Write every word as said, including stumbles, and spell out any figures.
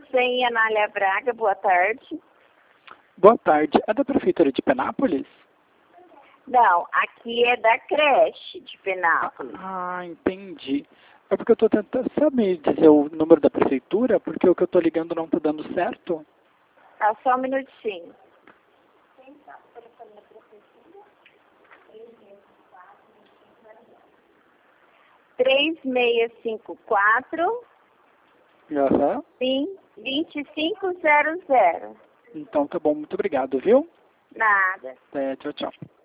Sem Anália Braga, boa tarde. Boa tarde. É da Prefeitura de Penápolis? Não, aqui é da creche de Penápolis. Ah, entendi. É porque eu estou tentando, sabe dizer o número da prefeitura? Porque o que eu estou ligando não está dando certo. Tá, só um minutinho. três seis cinco quatro, Aham. sim, vinte e cinco zero zero. Então tá bom, muito obrigado, viu? Nada. É, tchau, tchau.